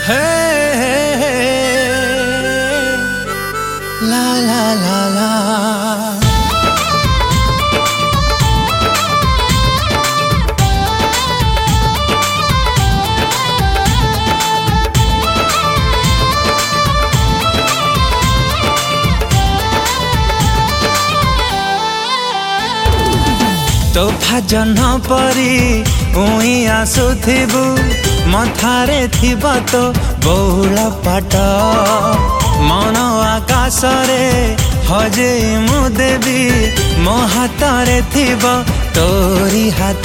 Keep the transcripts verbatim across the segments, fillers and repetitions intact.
Hey, hey, hey. La la la la. तोफा जह्न परी उई आसुथिबु मथारे थिबा तो बहुल पाट मन आकाश रे हजे मु देवी मो हाथ रे थिब तोरी हाथ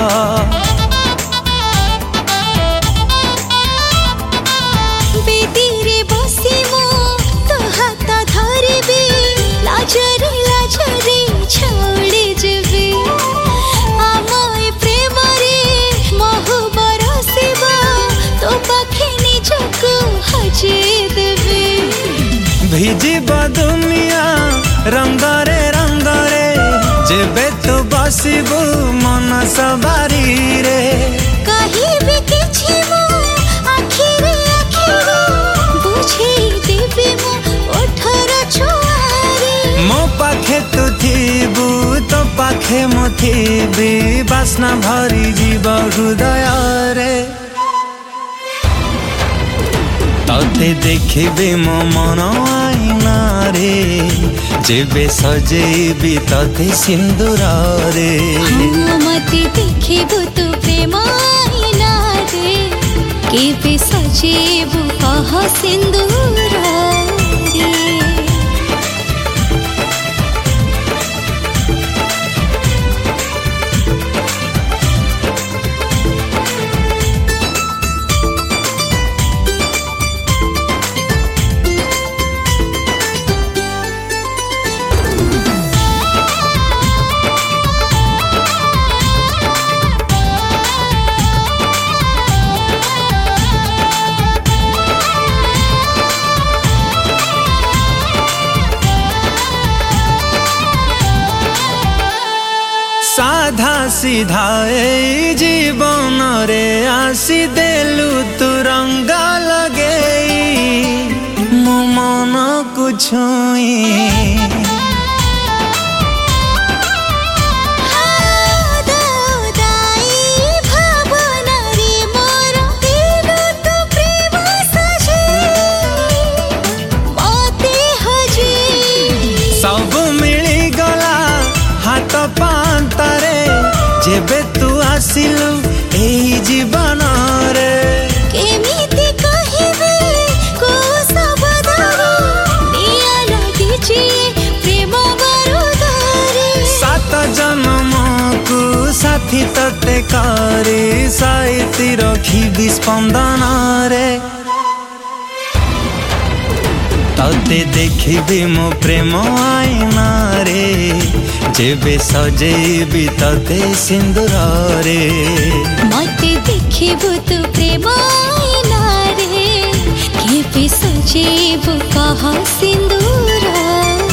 बेदीरे बसी मो तो हाथ धरबी लाजरे लाजरे छोड़ी जेबी आमय प्रेम रे महु बरसिबा तो पाखे निजको हजे देबी भिजिब दुनिया रंगरे रंगरे जेबे तू बसिबु मन सवारी रे कहीं भी किछि मो आखिरे आखिरे बुझे देबी मो ओठर छुआरे मो पाखे तू थिबु तो पाखे मो थिबी बासना भरी जीव हृदय रे तते देखिबे मो मन आईना रे जेबे सजेबी तते सिंदूर रे मते देखिबु तू प्रेम आईना रे केबे सजेबु कह सिंदूर रे साधा सीधा ए जीवन रे आसी देलु तू रंग लगे मो मन को छुई सब मिली गला हाथ पांतरे जेबे तू आसिलु एही जीवन रे केमिति कहिबे को सबदारे निया लागिछि प्रेम बरुदारे सात जन्म को साथी तते करे साइती रखी स्पंदन रे तते देखिबी मो प्रेम आईना रे जेबे सजेबी तते सिंदूर रे मते देखिबु तू प्रेम आईना रे केबे सजेबु कह सिंदूर रे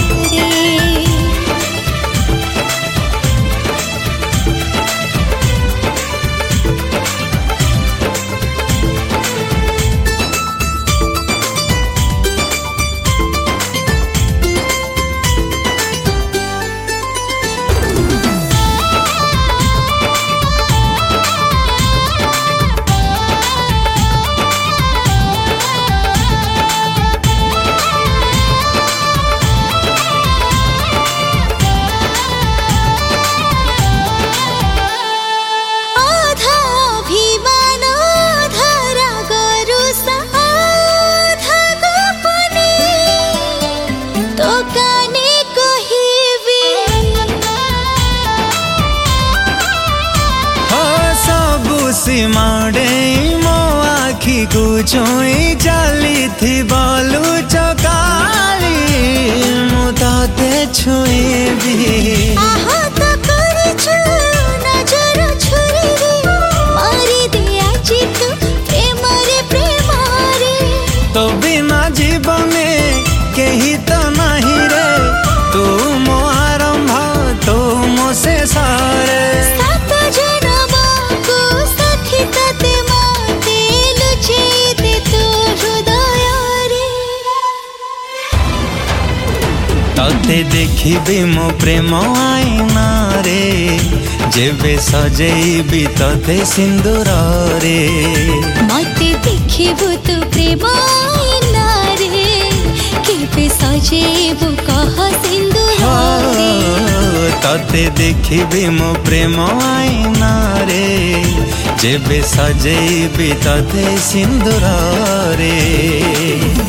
सीमाडे मो आखी को छुई चली थी बालू चकाली मु ताते छुई भी नजर छुरी रे मारी दे आजी तू प्रेम रे प्रेम रे तो बिना जीवने केही तो नहीं रे तू मो आरंभ तू मो शेष रे सात जन्म को साथी तते माते लुचे दे तू तते देखिबी मो प्रेम आईना रे जेबे सजेइबी तते सिंदूर रे मते देखिबु तू प्रेम आईना रे केबे सजेबु कह सिंदूर रे तते देखिबी मो प्रेम आईना रे जेबे सजेइबी तते सिंदूर रे।